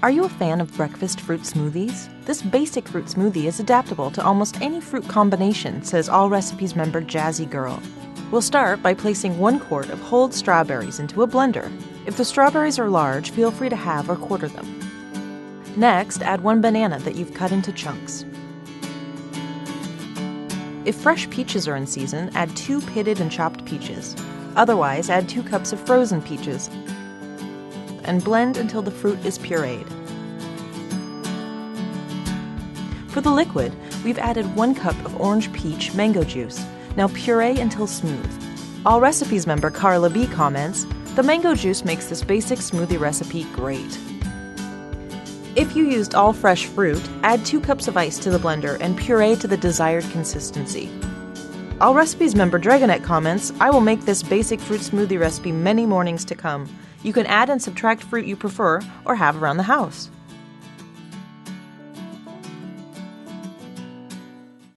Are you a fan of breakfast fruit smoothies? This basic fruit smoothie is adaptable to almost any fruit combination, says All Recipes member Jazzy Girl. We'll start by placing 1 quart of whole strawberries into a blender. If the strawberries are large, feel free to halve or quarter them. Next, add 1 banana that you've cut into chunks. If fresh peaches are in season, add 2 pitted and chopped peaches. Otherwise, add 2 cups of frozen peaches and blend until the fruit is pureed. For the liquid, we've added 1 cup of orange peach mango juice. Now puree until smooth. All Recipes member Carla B comments, "The mango juice makes this basic smoothie recipe great." If you used all fresh fruit, add 2 cups of ice to the blender and puree to the desired consistency. All Recipes member Dragonette comments, "I will make this basic fruit smoothie recipe many mornings to come. You can add and subtract fruit you prefer or have around the house."